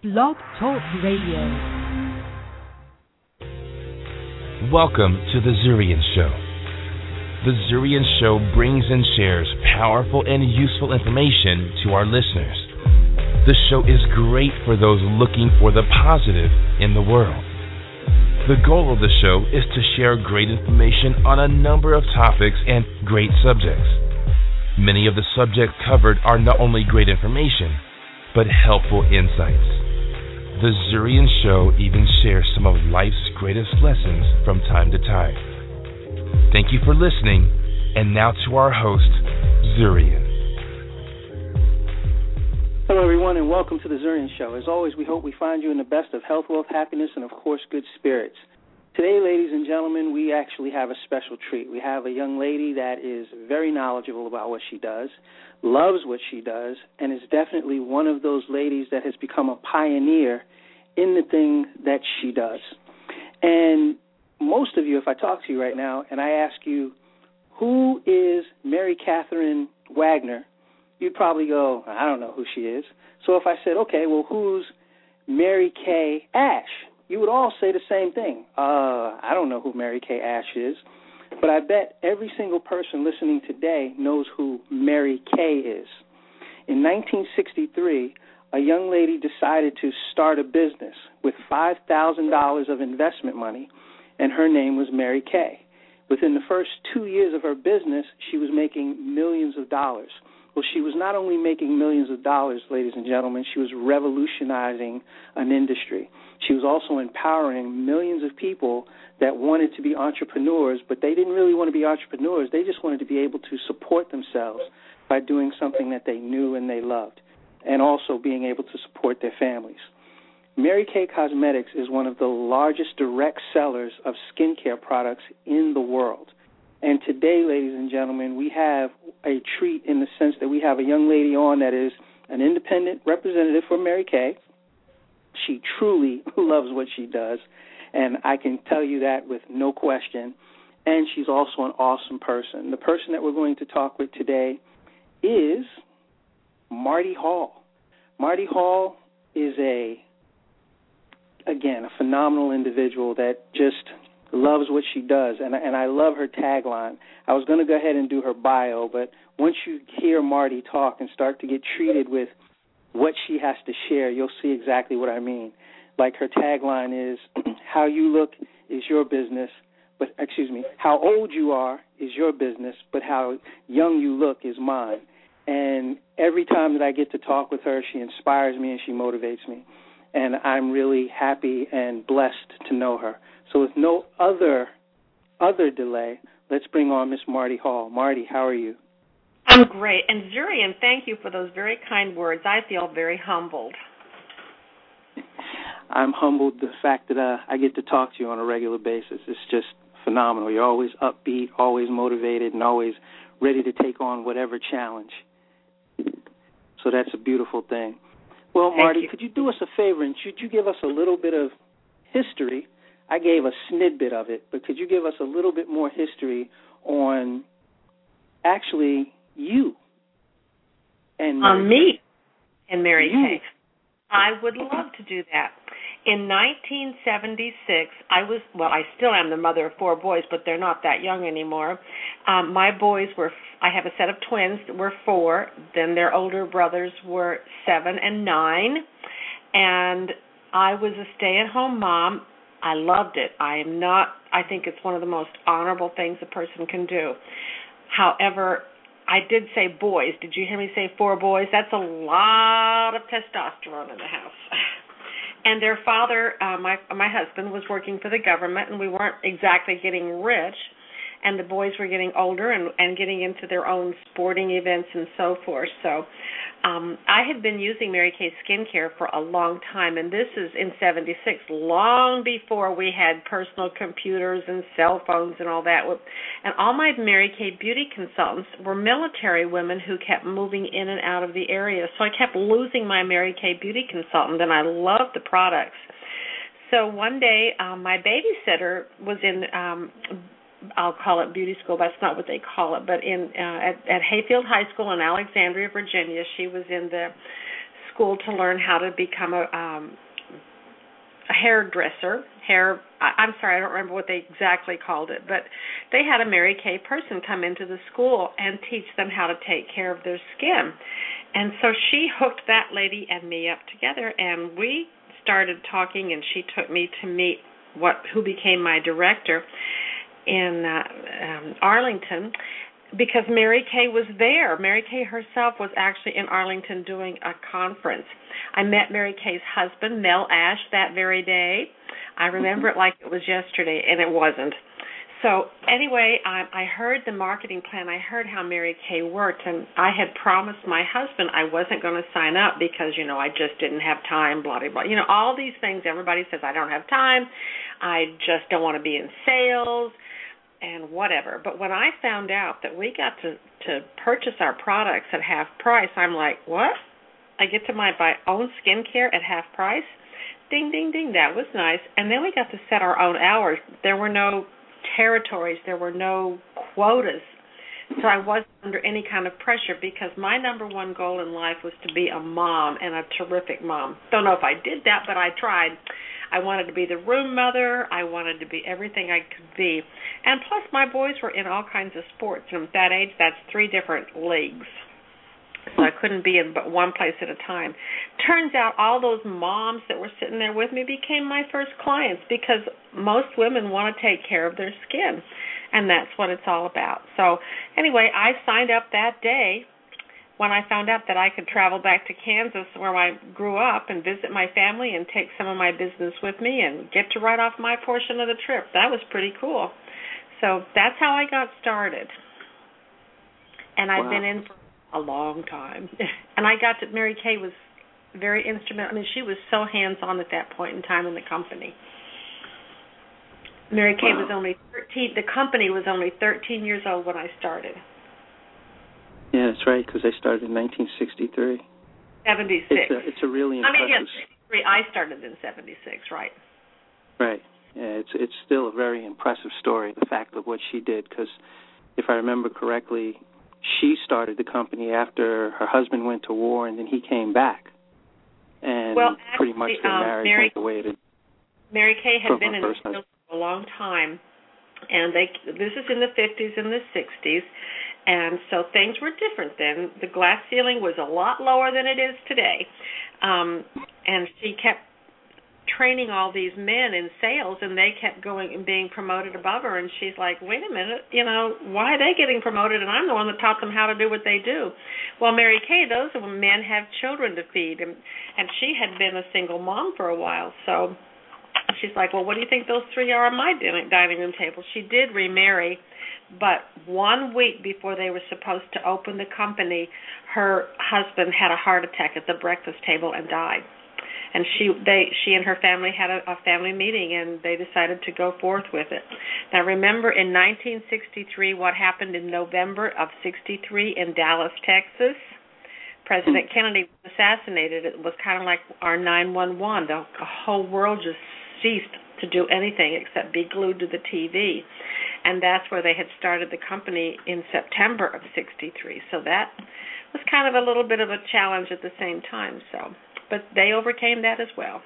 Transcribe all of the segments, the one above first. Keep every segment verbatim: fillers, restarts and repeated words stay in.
Blog Talk Radio. Welcome to The Zurian Show. The Zurian Show brings and shares powerful and useful information to our listeners. The show is great for those looking for the positive in the world. The goal of the show is to share great information on a number of topics and great subjects. Many of the subjects covered are not only great information, but helpful insights. The Zurian Show even shares some of life's greatest lessons from time to time. Thank you for listening, and now to our host, Zurian. Hello, everyone, and welcome to the Zurian Show. As always, we hope we find you in the best of health, wealth, happiness, and, of course, good spirits. Today, ladies and gentlemen, we actually have a special treat. We have a young lady that is very knowledgeable about what she does, loves what she does, and is definitely one of those ladies that has become a pioneer in the thing that she does. And most of you, if I talk to you right now and I ask you, who is Mary Catherine Wagner, you'd probably go, I don't know who she is. So if I said, okay, well, who's Mary Kay Ash? You would all say the same thing. Uh, I don't know who Mary Kay Ash is, but I bet every single person listening today knows who Mary Kay is. In nineteen sixty-three, a young lady decided to start a business with five thousand dollars of investment money, and her name was Mary Kay. Within the first two years of her business, she was making millions of dollars. Well, she was not only making millions of dollars, ladies and gentlemen, she was revolutionizing an industry. She was also empowering millions of people that wanted to be entrepreneurs, but they didn't really want to be entrepreneurs. They just wanted to be able to support themselves by doing something that they knew and they loved, and also being able to support their families. Mary Kay Cosmetics is one of the largest direct sellers of skincare products in the world. And today, ladies and gentlemen, we have a treat in the sense that we have a young lady on that is an independent representative for Mary Kay. She truly loves what she does, and I can tell you that with no question. And she's also an awesome person. The person that we're going to talk with today is Marty Hall. Marty Hall is a, again, a phenomenal individual that just loves what she does, and, and I love her tagline. I was going to go ahead and do her bio, but once you hear Marty talk and start to get treated with what she has to share, you'll see exactly what I mean. Like her tagline is, how you look is your business, but, excuse me, how old you are is your business, but how young you look is mine. And every time that I get to talk with her, she inspires me and she motivates me. And I'm really happy and blessed to know her. So with no other other delay, let's bring on Miss Marty Hall. Marty, how are you? I'm great. And Zurian, thank you for those very kind words. I feel very humbled. I'm humbled the fact that uh, I get to talk to you on a regular basis. It's just phenomenal. You're always upbeat, always motivated, and always ready to take on whatever challenge. So that's a beautiful thing. Well, Thank Marty, you. could you do us a favor and should you give us a little bit of history? I gave a snidbit of it, but could you give us a little bit more history on actually you and Mary On me and Mary you. Kay. I would love to do that. In nineteen seventy-six, I was, well, I still am the mother of four boys, but they're not that young anymore. Um, my boys were, I have a set of twins that were four, then their older brothers were seven and nine, and I was a stay-at-home mom. I loved it. I am not, I think it's one of the most honorable things a person can do. However, I did say boys. Did you hear me say four boys? That's a lot of testosterone in the house. And their father, uh, my my husband, was working for the government, and we weren't exactly getting rich. And the boys were getting older and, and getting into their own sporting events and so forth. So um, I had been using Mary Kay skincare for a long time, and this is in seventy-six, long before we had personal computers and cell phones and all that. And all my Mary Kay beauty consultants were military women who kept moving in and out of the area. So I kept losing my Mary Kay beauty consultant, and I loved the products. So one day, um, my babysitter was in um, I'll call it beauty school. That's not what they call it. But in uh, at, at Hayfield High School in Alexandria, Virginia, she was in the school to learn how to become a, um, a hairdresser. Hair, I, I'm sorry, I don't remember what they exactly called it, but they had a Mary Kay person come into the school and teach them how to take care of their skin. And so she hooked that lady and me up together, and we started talking, and she took me to meet what who became my director in uh, um, Arlington, because Mary Kay was there. Mary Kay herself was actually in Arlington doing a conference. I met Mary Kay's husband, Mel Ash, that very day. I remember it like it was yesterday, and it wasn't. So anyway, I, I heard the marketing plan. I heard how Mary Kay worked, and I had promised my husband I wasn't going to sign up because, you know, I just didn't have time, blah, blah, blah. You know, all these things. Everybody says I don't have time. I just don't want to be in sales and whatever. But when I found out that we got to, to purchase our products at half price, I'm like, what? I get to my, my own skincare at half price? Ding, ding, ding. That was nice. And then we got to set our own hours. There were no territories. There were no quotas. So I wasn't under any kind of pressure because my number one goal in life was to be a mom and a terrific mom. Don't know if I did that, but I tried. I wanted to be the room mother. I wanted to be everything I could be. And plus my boys were in all kinds of sports. And at that age, that's three different leagues. So I couldn't be in but one place at a time. Turns out all those moms that were sitting there with me became my first clients because most women want to take care of their skin, and that's what it's all about. So anyway, I signed up that day when I found out that I could travel back to Kansas where I grew up and visit my family and take some of my business with me and get to write off my portion of the trip. That was pretty cool. So that's how I got started. And I've wow. been in for a long time. And I got to, Mary Kay was very instrumental. I mean, she was so hands-on at that point in time in the company. Mary Kay wow. was only thirteen, the company was only thirteen years old when I started. Yeah, that's right, because I started in nineteen sixty-three. seventy-six. It's a, it's a really impressive... I mean, yes, sixty-three. I started in seventy-six, right. Right. Yeah, it's it's still a very impressive story, the fact of what she did, because if I remember correctly, she started the company after her husband went to war, and then he came back. And well, actually, pretty much their um, marriage Mary, went the way it did. Mary Kay had been in the husband. field for a long time, and they this is in the fifties and the sixties, and so things were different then. The glass ceiling was a lot lower than it is today, um, and she kept training all these men in sales, and they kept going and being promoted above her, and she's like, wait a minute, you know, why are they getting promoted, and I'm the one that taught them how to do what they do. Well, Mary Kay, those men have children to feed, and, and she had been a single mom for a while, so she's like, well, what do you think those three are on my dining room table? She did remarry, but one week before they were supposed to open the company, her husband had a heart attack at the breakfast table and died. And she they she and her family had a, a family meeting, and they decided to go forth with it. Now, remember, in nineteen sixty-three, what happened in November of sixty-three in Dallas, Texas? President Kennedy was assassinated. It was kind of like our nine one one. The whole world just ceased to do anything except be glued to the T V. And that's where they had started the company in September of sixty-three. So that was kind of a little bit of a challenge at the same time. So, but they overcame that as well.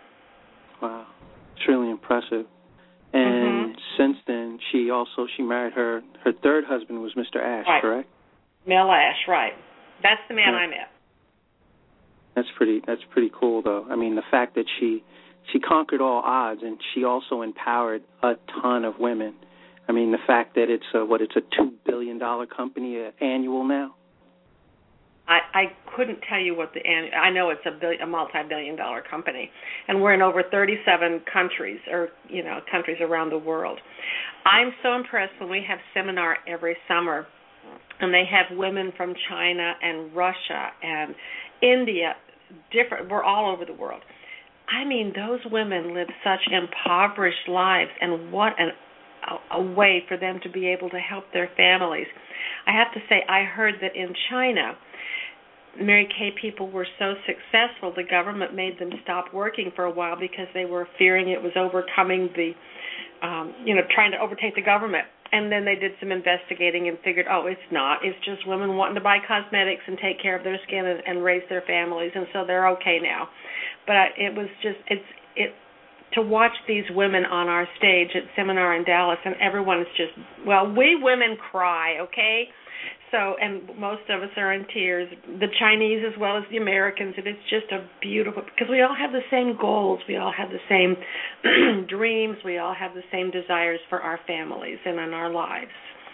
Wow, it's really impressive. And mm-hmm. since then, she also she married her her third husband was Mister Ash, right. correct? Mel Ash, right? That's the man yeah. I met. That's pretty. That's pretty cool, though. I mean, the fact that she she conquered all odds, and she also empowered a ton of women. I mean, the fact that it's a, what it's a two billion dollar company uh, annual now. I, I couldn't tell you what the annual. I know it's a, billion, a multi-billion dollar company, and we're in over thirty-seven countries, or you know, countries around the world. I'm so impressed when we have seminar every summer, and they have women from China and Russia and India. Different. We're all over the world. I mean, those women live such impoverished lives, and what an a, a way for them to be able to help their families. I have to say, I heard that in China, Mary Kay people were so successful, the government made them stop working for a while because they were fearing it was overcoming the, um, you know, trying to overtake the government. and then they did some investigating and figured, oh, it's not. It's just women wanting to buy cosmetics and take care of their skin and, and raise their families, and so they're okay now. But it was just, it's, it, to watch these women on our stage at seminar in Dallas, and everyone's just, well, we women cry, okay? So, and most of us are in tears, the Chinese as well as the Americans, and it's just a beautiful, because we all have the same goals, we all have the same dreams, we all have the same desires for our families and in our lives.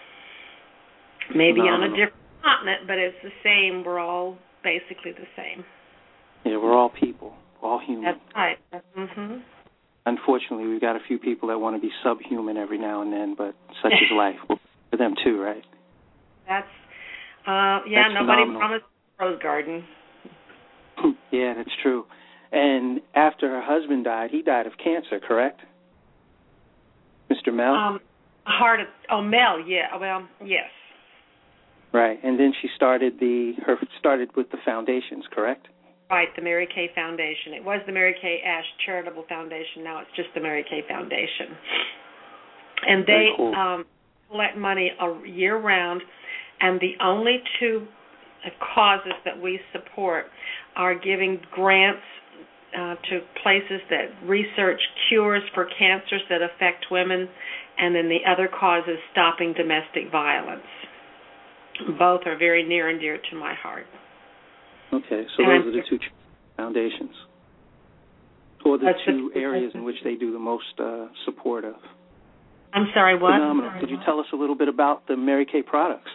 Maybe Phenomenal. On a different continent, but it's the same, we're all basically the same. Yeah, we're all people, we're all human. That's right. Mm-hmm. Unfortunately, we've got a few people that want to be subhuman every now and then, but such is life. For them too, right? That's, uh, yeah, that's nobody phenomenal. promised a rose garden. Yeah, that's true. And after her husband died, he died of cancer, correct? Mister Mel? Um, heart, oh, Mel, yeah, well, yes. Right, and then she started the, her started with the foundations, correct? Right, the Mary Kay Foundation. It was the Mary Kay Ash Charitable Foundation. Now it's just the Mary Kay Foundation. And they cool. um, collect money year-round, and the only two causes that we support are giving grants uh, to places that research cures for cancers that affect women, and then the other cause is stopping domestic violence. Both are very near and dear to my heart. Okay, so those are the two foundations, or the two areas in which they do the most uh, support of. I'm sorry, what? Phenomenal. Could you tell us a little bit about the Mary Kay products?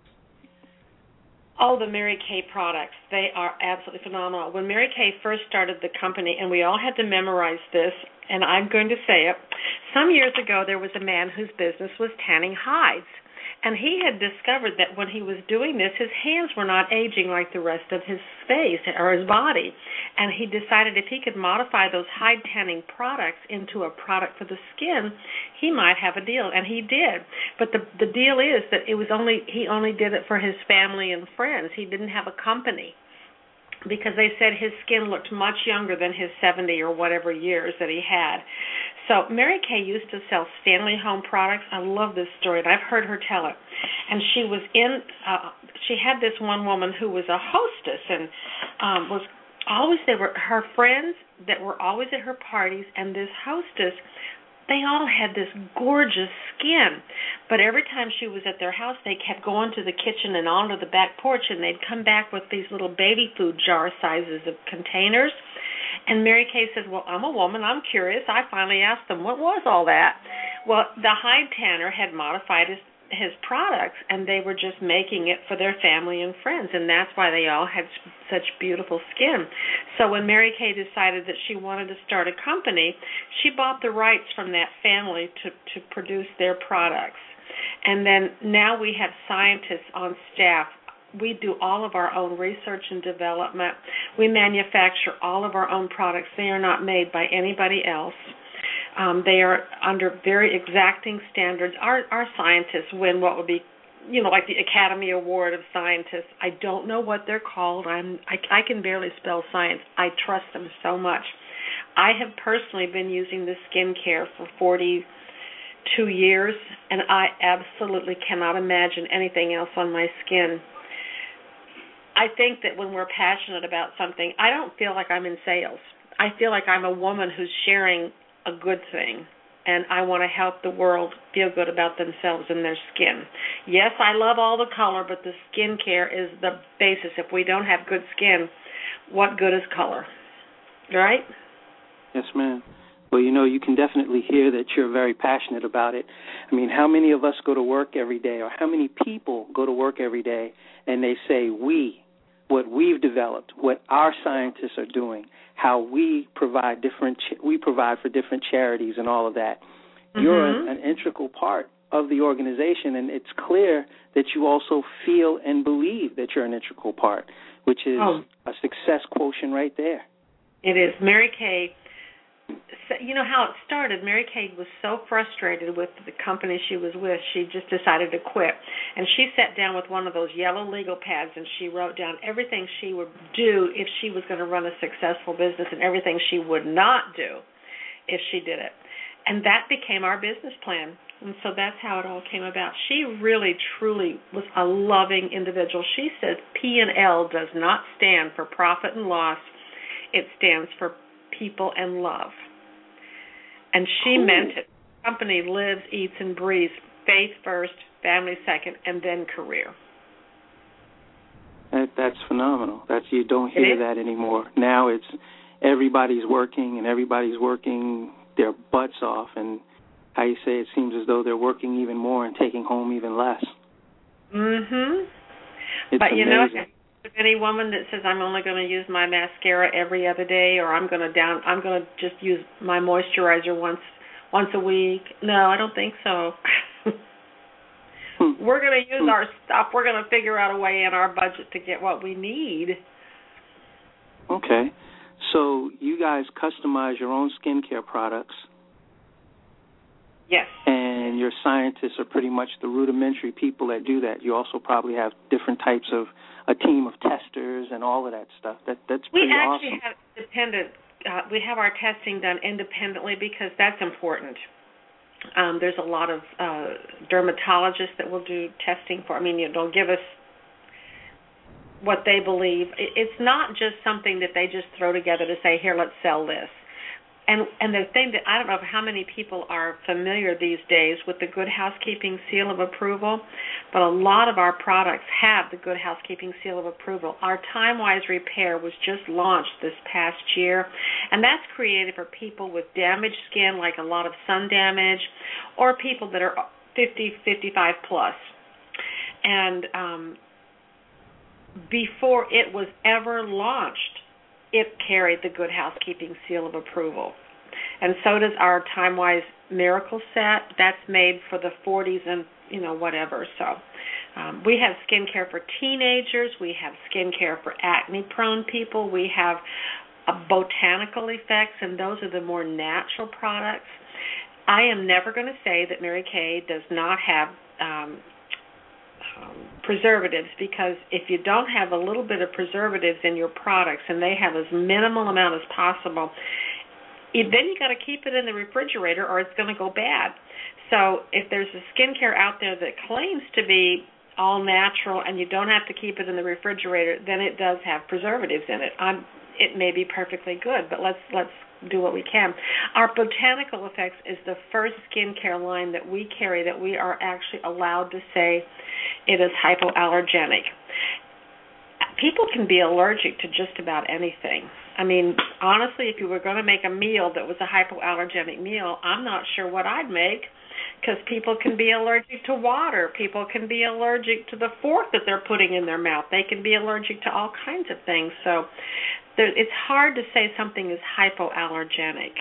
Oh, the Mary Kay products. They are absolutely phenomenal. When Mary Kay first started the company, and we all had to memorize this, and I'm going to say it, some years ago there was a man whose business was tanning hides. And he had discovered that when he was doing this, his hands were not aging like the rest of his face or his body. And he decided if he could modify those hide tanning products into a product for the skin, he might have a deal. And he did. But the the deal is that it was only he only did it for his family and friends. He didn't have a company, because they said his skin looked much younger than his seventy or whatever years that he had. So Mary Kay used to sell Stanley Home products. I love this story, and I've heard her tell it. And she was in, uh, she had this one woman who was a hostess, and um, was always, they were her friends that were always at her parties, and this hostess, they all had this gorgeous skin. But every time she was at their house, they kept going to the kitchen and onto the back porch, and they'd come back with these little baby food jar sizes of containers. And Mary Kay said, well, I'm a woman, I'm curious. I finally asked them, what was all that? Well, the hide tanner had modified his, his products, and they were just making it for their family and friends, and that's why they all had such beautiful skin. So when Mary Kay decided that she wanted to start a company, she bought the rights from that family to, to produce their products. And then now we have scientists on staff. We do all of our own research and development. We manufacture all of our own products. They are not made by anybody else. Um, they are under very exacting standards. Our, our scientists win what would be, you know, like the Academy Award of Scientists. I don't know what they're called. I'm, I, I can barely spell science. I trust them so much. I have personally been using this skincare for forty-two years, and I absolutely cannot imagine anything else on my skin. I think that when we're passionate about something, I don't feel like I'm in sales. I feel like I'm a woman who's sharing a good thing, and I want to help the world feel good about themselves and their skin. Yes, I love all the color, but the skincare is the basis. If we don't have good skin, what good is color? Right? Yes, ma'am. Well, you know, you can definitely hear that you're very passionate about it. I mean, how many of us go to work every day, or how many people go to work every day, and they say we, what we've developed, what our scientists are doing, how we provide different, we provide for different charities and all of that. Mm-hmm. You're an, an integral part of the organization, and it's clear that you also feel and believe that you're an integral part, which is oh. a success quotient right there. It is. Mary Kay, you know how it started. Mary Kay was so frustrated with the company she was with, she just decided to quit. And she sat down with one of those yellow legal pads, and she wrote down everything she would do if she was going to run a successful business and everything she would not do if she did it. and that became our business plan. And so that's how it all came about. She really, truly was a loving individual. She says P and L does not stand for profit and loss. It stands for people and love. And she cool. meant it. The company lives, eats, and breathes faith first, family second, and then career. That, that's phenomenal. That's you don't hear that anymore. Now it's everybody's working, and everybody's working their butts off, and how you say it seems as though they're working even more and taking home even less. Mm-hmm. It's but, you amazing. know, if any woman that says I'm only going to use my mascara every other day, or I'm going to down, I'm going to just use my moisturizer once once a week, no, I don't think so. hmm. We're going to use hmm. our stuff. We're going to figure out a way in our budget to get what we need. Okay. So you guys customize your own skincare products. Yes. And your scientists are pretty much the rudimentary people that do that. You also probably have different types of a team of testers and all of that stuff. That that's pretty we actually awesome. have independent. Uh, we have our testing done independently because that's important. Um, there's a lot of uh, dermatologists that will do testing for. I mean, you know, they'll give us what they believe. It's not just something that they just throw together to say, here, let's sell this. And and the thing that I don't know how many people are familiar these days with the Good Housekeeping Seal of Approval, but a lot of our products have the Good Housekeeping Seal of Approval. Our Time-Wise Repair was just launched this past year, and that's created for people with damaged skin, like a lot of sun damage, or people that are fifty, fifty-five plus. And um, before it was ever launched, it carried the Good Housekeeping Seal of Approval. And so does our Time-Wise Miracle Set. That's made for the forties and, you know, whatever. So um, we have skincare for teenagers. We have skincare for acne-prone people. We have uh, botanical effects, and those are the more natural products. I am never going to say that Mary Kay does not have um, Um, preservatives, because if you don't have a little bit of preservatives in your products and they have as minimal amount as possible, it, then you got to keep it in the refrigerator or it's going to go bad. So if there's a skincare out there that claims to be all natural and you don't have to keep it in the refrigerator, then it does have preservatives in it. I'm, it may be perfectly good, but let's let's do what we can. Our Botanical Effects is the first skincare line that we carry that we are actually allowed to say it is hypoallergenic. People can be allergic to just about anything. I mean, honestly, if you were going to make a meal that was a hypoallergenic meal, I'm not sure what I'd make, because people can be allergic to water. People can be allergic to the fork that they're putting in their mouth. They can be allergic to all kinds of things. So there, it's hard to say something is hypoallergenic.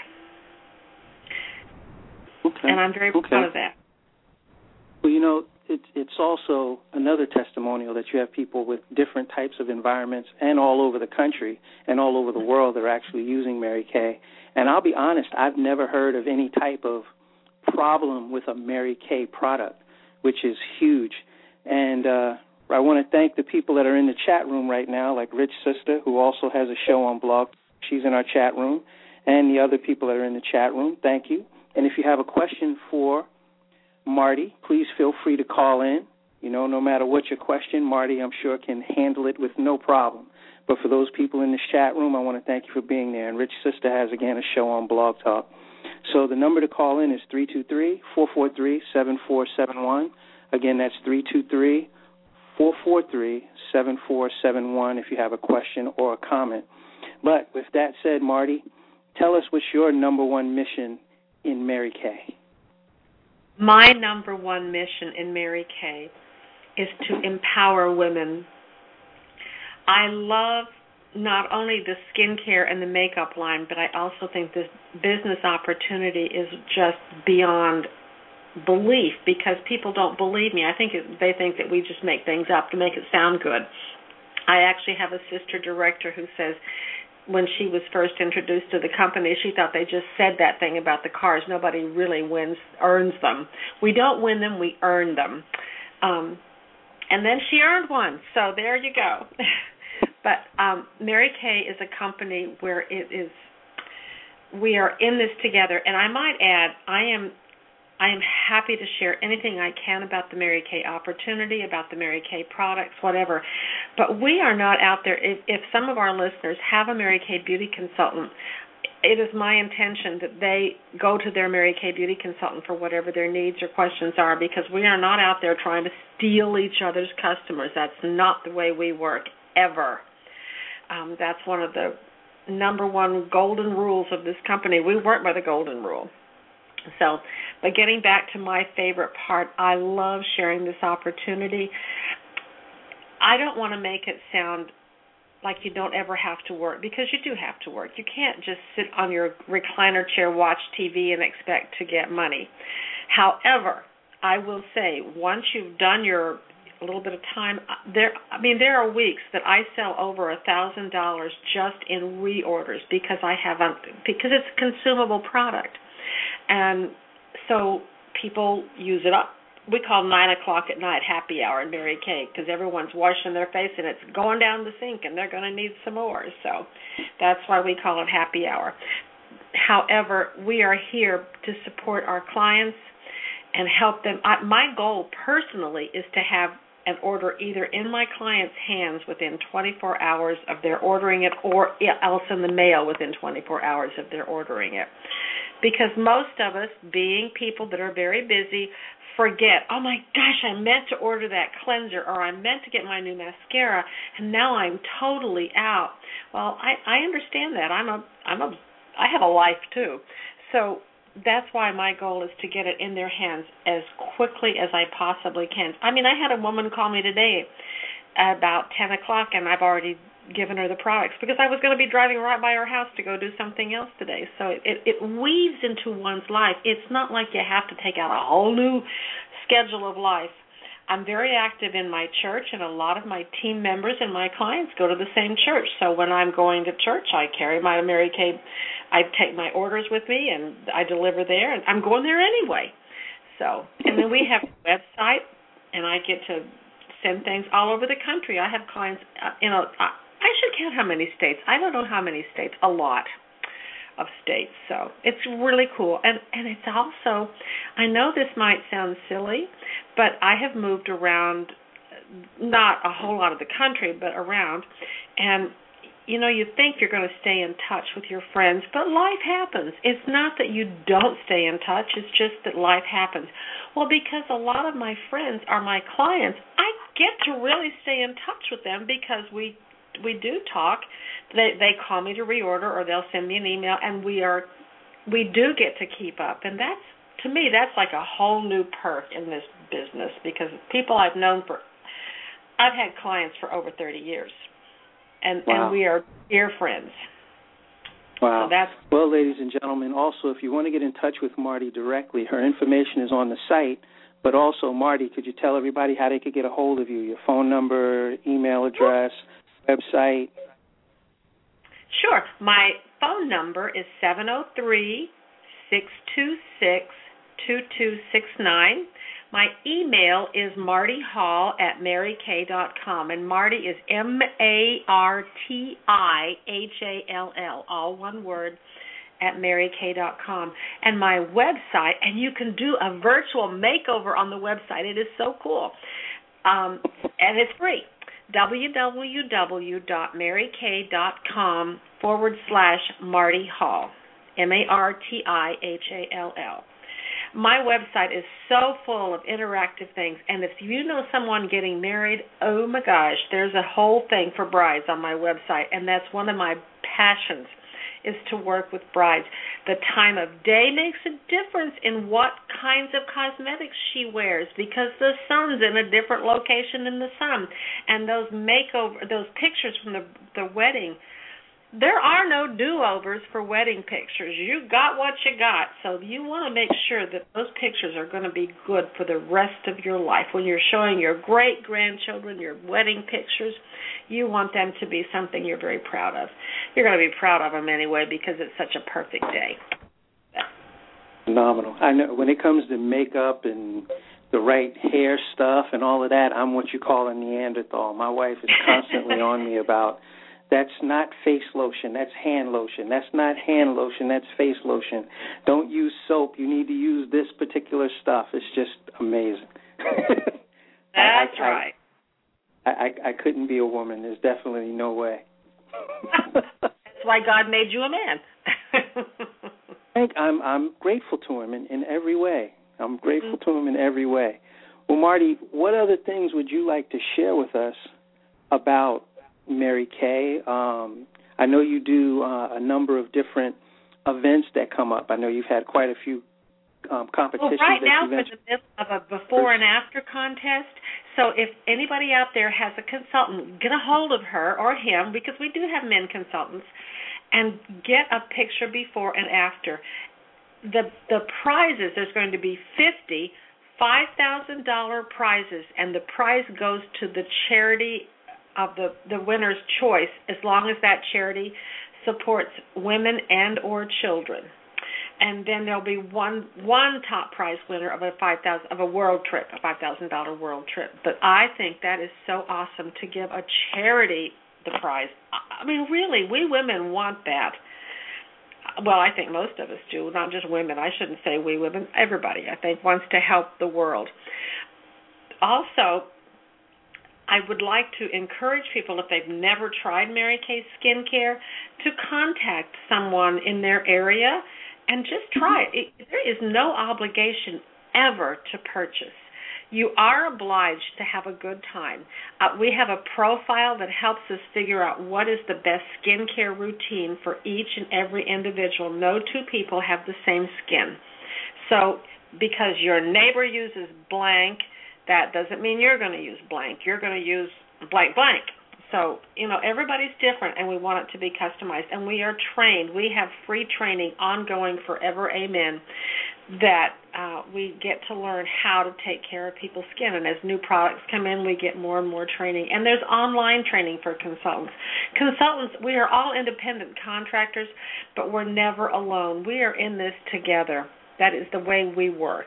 Okay. And I'm very okay. proud of that. Well, you know, it's it's also another testimonial that you have people with different types of environments and all over the country and all over the world that are actually using Mary Kay. And I'll be honest, I've never heard of any type of problem with a Mary Kay product, which is huge. And uh, I want to thank the people that are in the chat room right now, like Rich Sister, who also has a show on Blog. She's in our chat room. And the other people that are in the chat room, thank you. And if you have a question for Marty, please feel free to call in. You know, no matter what your question, Marty, I'm sure, can handle it with no problem. But for those people in this chat room, I want to thank you for being there. And Rich Sister has, again, a show on Blog Talk. So the number to call in is three two three, four four three, seven four seven one. Again, that's three two three, four four three, seven four seven one if you have a question or a comment. But with that said, Marty, tell us what's your number one mission in Mary Kay. My number one mission in Mary Kay is to empower women. I love not only the skincare and the makeup line, but I also think this business opportunity is just beyond belief, because people don't believe me. I think it, they think that we just make things up to make it sound good. I actually have a sister director who says when she was first introduced to the company, she thought they just said that thing about the cars. Nobody really wins, earns them. We don't win them, we earn them. Um, and then she earned one, so there you go. But um, Mary Kay is a company where it is we are in this together. And I might add, I am I am happy to share anything I can about the Mary Kay opportunity, about the Mary Kay products, whatever. But we are not out there. If, if some of our listeners have a Mary Kay beauty consultant, it is my intention that they go to their Mary Kay beauty consultant for whatever their needs or questions are, because we are not out there trying to steal each other's customers. That's not the way we work, ever. Um, that's one of the number one golden rules of this company. We work by the golden rule. So, but getting back to my favorite part, I love sharing this opportunity. I don't want to make it sound like you don't ever have to work, because you do have to work. You can't just sit on your recliner chair, watch T V, and expect to get money. However, I will say, once you've done your a little bit of time, there, I mean, there are weeks that I sell over a thousand dollars just in reorders because I have a, because it's a consumable product. And so people use it up. We call nine o'clock at night happy hour in Mary Kay, because everyone's washing their face and it's going down the sink and they're going to need some more. So that's why we call it happy hour. However, we are here to support our clients and help them. I, my goal personally is to have an order either in my client's hands within twenty-four hours of their ordering it, or else in the mail within twenty-four hours of their ordering it. Because most of us, being people that are very busy, forget, oh my gosh, I meant to order that cleanser, or I meant to get my new mascara, and now I'm totally out. Well, I, I understand that. I'm a, I'm a, I have a life too. So that's why my goal is to get it in their hands as quickly as I possibly can. I mean, I had a woman call me today at about ten o'clock, and I've already given her the products because I was going to be driving right by her house to go do something else today. So it, it, it weaves into one's life. It's not like you have to take out a whole new schedule of life. I'm very active in my church, and a lot of my team members and my clients go to the same church. So when I'm going to church, I carry my Mary Kay, I take my orders with me, and I deliver there, and I'm going there anyway. So, and then we have a website, and I get to send things all over the country. I have clients, uh, you know, I should count how many states. I don't know how many states, a lot of states. So it's really cool. And and it's also, I know this might sound silly, but I have moved around, not a whole lot of the country, but around. And, you know, you think you're going to stay in touch with your friends, but life happens. It's not that you don't stay in touch. It's just that life happens. Well, because a lot of my friends are my clients, I get to really stay in touch with them because we we do talk. They they call me to reorder, or they'll send me an email, and we are we do get to keep up. And that's, to me, that's like a whole new perk in this business, because people I've known for, I've had clients for over thirty years, and wow. and we are dear friends. Wow. So that's, well, ladies and gentlemen, also, if you want to get in touch with Marty directly, her information is on the site. But also, Marty, could you tell everybody how they could get a hold of you? Your phone number, email address, website? Sure. My phone number is seven oh three, six two six, two two six nine. My email is marty hall at mary kay dot com, and Marty is M A R T I H A L L, all one word, at mary kay dot com. And my website, and you can do a virtual makeover on the website. It is so cool. Um, and it's free. www.marykay.com forward slash Marty Hall, M A R T I H A L L. My website is so full of interactive things, and if you know someone getting married, oh my gosh, there's a whole thing for brides on my website, and that's one of my passions, is to work with brides. The time of day makes a difference in what kinds of cosmetics she wears, because the sun's in a different location than the sun. And those makeover, those pictures from the the wedding, there are no do-overs for wedding pictures. You got what you got, so you want to make sure that those pictures are going to be good for the rest of your life. When you're showing your great-grandchildren your wedding pictures, you want them to be something you're very proud of. You're going to be proud of them anyway because it's such a perfect day. Phenomenal. I know when it comes to makeup and the right hair stuff and all of that, I'm what you call a Neanderthal. My wife is constantly on me about That's not face lotion. That's hand lotion. That's not hand lotion. That's face lotion. Don't use soap. You need to use this particular stuff. It's just amazing. That's I, I, right. I, I, I couldn't be a woman. There's definitely no way. That's why God made you a man. I'm I'm grateful to him in, in every way. I'm grateful mm-hmm. to him in every way. Well, Marty, what other things would you like to share with us about Mary Kay? Um, I know you do uh, a number of different events that come up. I know you've had quite a few um, competitions. Well, right that now you've we're in the middle of a before and after contest. So if anybody out there has a consultant, get a hold of her or him, because we do have men consultants, and get a picture before and after. The the prizes, there's going to be fifty five thousand dollars prizes, and the prize goes to the charity of the, the winner's choice, as long as that charity supports women and or children. And then there'll be one one top prize winner of a five thousand of a world trip, a five thousand dollar world trip. But I think that is so awesome to give a charity the prize. I mean, really, we women want that. Well, I think most of us do, not just women. I shouldn't say we women. Everybody, I think, wants to help the world. Also, I would like to encourage people, if they've never tried Mary Kay skincare, to contact someone in their area and just try it. it. There is no obligation ever to purchase. You are obliged to have a good time. Uh, we have a profile that helps us figure out what is the best skincare routine for each and every individual. No two people have the same skin. So because your neighbor uses blank, that doesn't mean you're going to use blank. You're going to use blank blank. So, you know, everybody's different, and we want it to be customized. And we are trained. We have free training ongoing forever, amen, that uh, we get to learn how to take care of people's skin. And as new products come in, we get more and more training. And there's online training for consultants. Consultants, we are all independent contractors, but we're never alone. We are in this together. That is the way we work.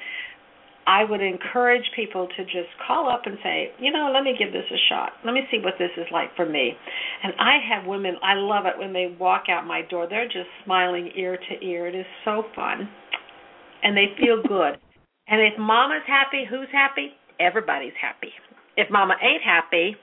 I would encourage people to just call up and say, you know, let me give this a shot. Let me see what this is like for me. And I have women, I love it when they walk out my door. They're just smiling ear to ear. It is so fun. And they feel good. And if mama's happy, who's happy? Everybody's happy. If mama ain't happy,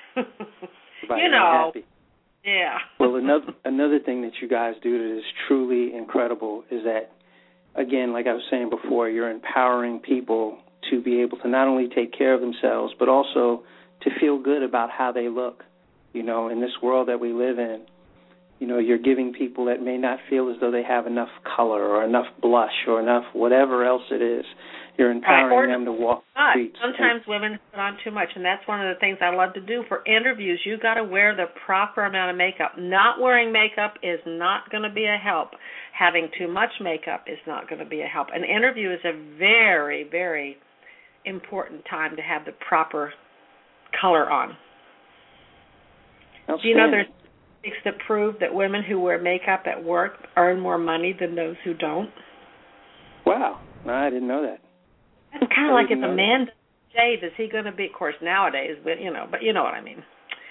you know. Happy. Yeah. Well, another another thing that you guys do that is truly incredible is that, again, like I was saying before, you're empowering people to be able to not only take care of themselves, but also to feel good about how they look. You know, in this world that we live in, you know, you're giving people that may not feel as though they have enough color or enough blush or enough whatever else it is. You're empowering right. them to walk the streets. Sometimes women put on too much, and that's one of the things I love to do for interviews. You've got to wear the proper amount of makeup. Not wearing makeup is not going to be a help. Having too much makeup is not going to be a help. An interview is a very, very important time to have the proper color on. Do you know there's statistics that prove that women who wear makeup at work earn more money than those who don't? Wow. No, I didn't know that. It's kind of like if a man doesn't shave, is he going to be, of course, nowadays, but you know, but you know what I mean.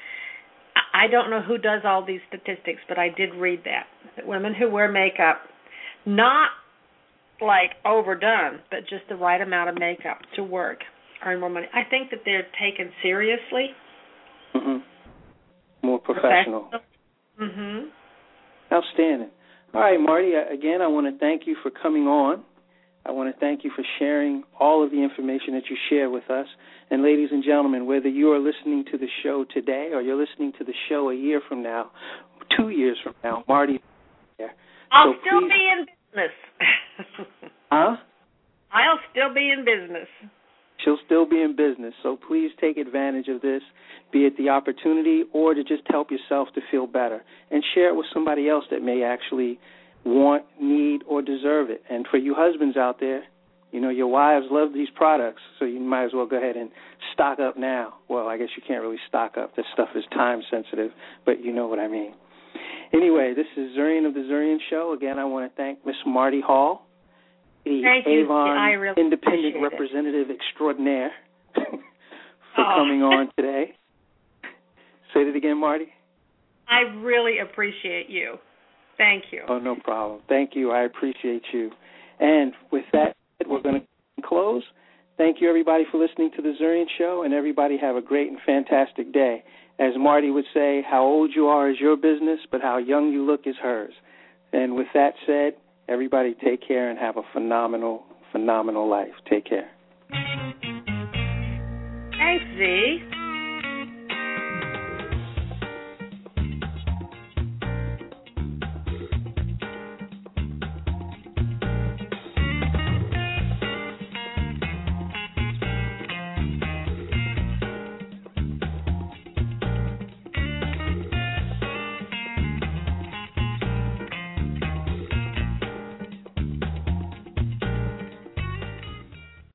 I don't know who does all these statistics, but I did read that, that women who wear makeup, not like overdone, but just the right amount of makeup to work, earn more money. I think that they're taken seriously. Mm-hmm. More professional. Mm-hmm. Outstanding. All right, Marty, again, I want to thank you for coming on. I want to thank you for sharing all of the information that you share with us. And ladies and gentlemen, whether you are listening to the show today or you're listening to the show a year from now, two years from now, Marty is there. I'll so still please... be in business. Huh? I'll still be in business. She'll still be in business. So please take advantage of this, be it the opportunity or to just help yourself to feel better. And share it with somebody else that may actually want, need, or deserve it. And for you husbands out there, you know, your wives love these products, so you might as well go ahead and stock up now. Well, I guess you can't really stock up. This stuff is time sensitive, but you know what I mean. Anyway, this is Zurian of the Zurian Show. Again, I want to thank Miss Marty Hall, the thank you. Avon I really Independent Representative it. Extraordinaire, for oh. coming on today. Say it again, Marty. I really appreciate you. Thank you. Oh, no problem. Thank you. I appreciate you. And with that, we're going to close. Thank you, everybody, for listening to The Zurian Show, and everybody have a great and fantastic day. As Marty would say, how old you are is your business, but how young you look is hers. And with that said, everybody take care and have a phenomenal, phenomenal life. Take care. Thanks, Z.